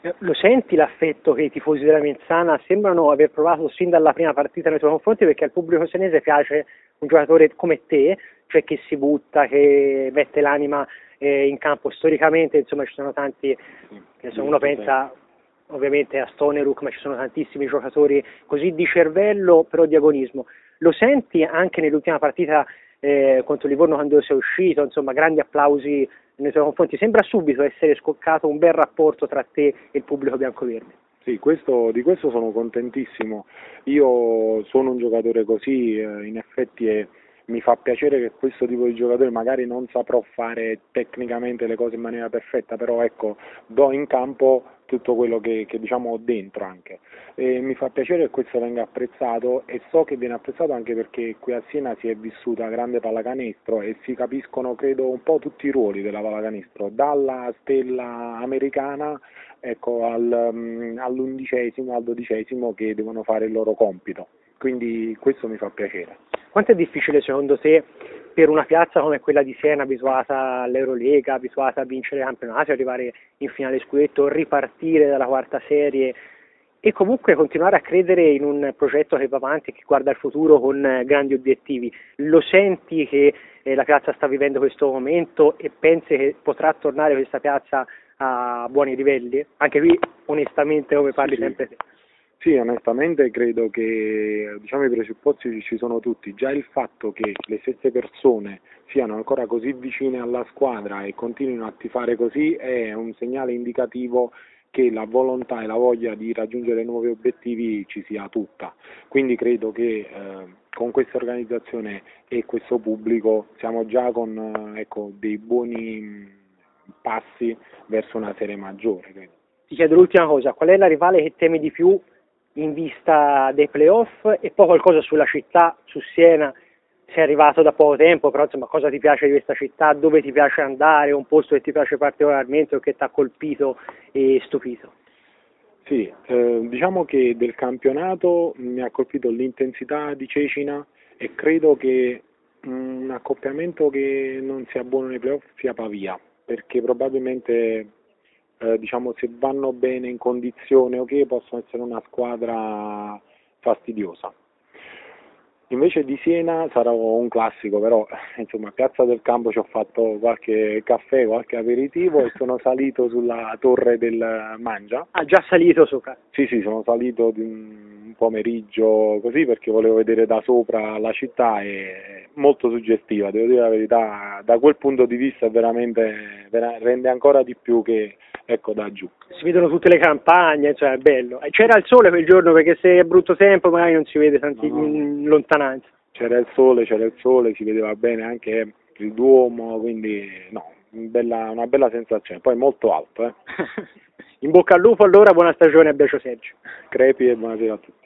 Lo senti l'affetto che i tifosi della Mezzana sembrano aver provato sin dalla prima partita nei tuoi confronti, perché al pubblico senese piace un giocatore come te, cioè che si butta, che mette l'anima in campo. Storicamente, insomma, ci sono tanti, insomma, uno pensa ovviamente a Stoneruk, ma ci sono tantissimi giocatori così di cervello, però di agonismo. Lo senti anche nell'ultima partita contro Livorno quando sei uscito, insomma, grandi applausi nei tuoi confronti. Sembra subito essere scoccato un bel rapporto tra te e il pubblico biancoverde. Sì, di questo sono contentissimo. Io sono un giocatore così, in effetti mi fa piacere che questo tipo di giocatore magari non saprò fare tecnicamente le cose in maniera perfetta, però ecco, do in campo tutto quello che diciamo ho dentro anche. E mi fa piacere che questo venga apprezzato e so che viene apprezzato anche perché qui a Siena si è vissuta grande pallacanestro e si capiscono credo un po' tutti i ruoli della pallacanestro, dalla stella americana ecco, all'11°, al 12° che devono fare il loro compito. Quindi questo mi fa piacere. Quanto è difficile secondo te per una piazza come quella di Siena, abituata all'Eurolega, abituata a vincere campionati, arrivare in finale scudetto, ripartire dalla quarta serie e comunque continuare a credere in un progetto che va avanti e che guarda al futuro con grandi obiettivi? Lo senti che la piazza sta vivendo questo momento e pensi che potrà tornare questa piazza a buoni livelli? Anche qui, onestamente, come parli Sì, sempre te. sì, onestamente credo che diciamo, i presupposti ci sono tutti. Già il fatto che le stesse persone siano ancora così vicine alla squadra e continuino a tifare così è un segnale indicativo che la volontà e la voglia di raggiungere nuovi obiettivi ci sia tutta. Quindi credo che con questa organizzazione e questo pubblico siamo già con ecco, dei buoni passi verso una serie maggiore. Credo. Ti chiedo l'ultima cosa, qual è la rivale che temi di più in vista dei playoff e poi qualcosa sulla città, su Siena? Sei arrivato da poco tempo, però insomma cosa ti piace di questa città, dove ti piace andare, un posto che ti piace particolarmente o che ti ha colpito e stupito? Sì, diciamo che del campionato mi ha colpito l'intensità di Cecina e credo che un accoppiamento che non sia buono nei playoff sia Pavia, perché probabilmente diciamo se vanno bene in condizione ok possono essere una squadra fastidiosa. Invece di Siena sarà un classico, però insomma a Piazza del Campo ci ho fatto qualche caffè, qualche aperitivo e sono salito sulla torre del Mangia. Ha già salito sopra? Sì, sono salito di un pomeriggio così perché volevo vedere da sopra la città e molto suggestiva, devo dire la verità, da quel punto di vista rende ancora di più che ecco da giù. Si vedono tutte le campagne, cioè è bello. C'era il sole quel giorno perché se è brutto tempo magari non si vede tanti in lontananza. C'era il sole, si vedeva bene anche il Duomo, quindi no, una bella sensazione, poi molto alto. In bocca al lupo allora, buona stagione a Becio Sergio. Crepi e buonasera a tutti.